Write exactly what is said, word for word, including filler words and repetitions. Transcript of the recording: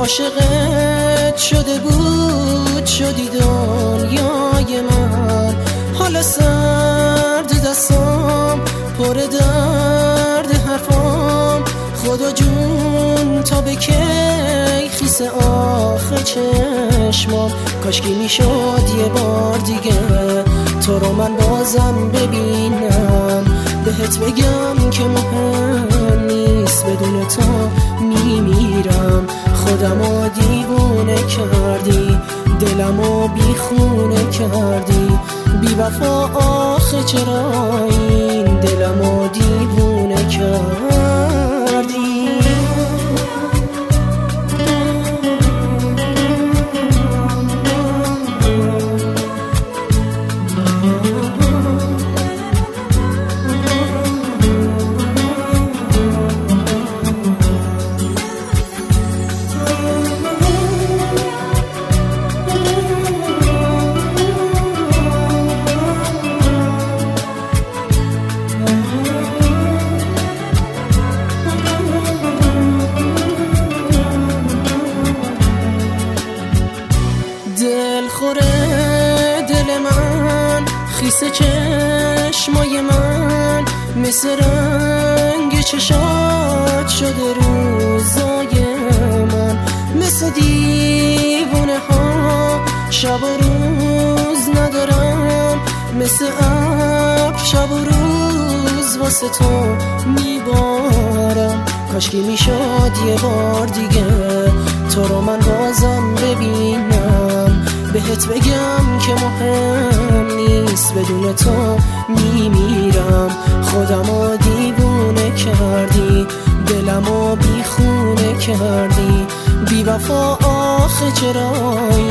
عاشقت شده بود شدی دنیای من. حالا سرد دستام پر درد حرفام، خدا جون تا به کی خیس آخه چشمام. کاشکی میشد یه بار دیگه تو رو من بازم ببینم، بهت بگم که مهم نیست بدون تو میمیرم. خودمو دیوونه کردی، دلمو بیخونه کردی، بی وفا آخه چرا این دلمو دیوونه کردی. دلخوره دل من، خیس چشمای من، مثل رنگ چشات شده روزای من. مثل دیوونه ها شب و روز ندارم، مثل ابر شب و روز واسه تو میبارم. کاشکی میشد یه بار دیگه تو رو من بازم ببینم، بهت بگم که مهم نیست بدون تو میمیرم. خودمو دیوونه کردی، دلمو بیخونه کردی، بی وفا آخه چرا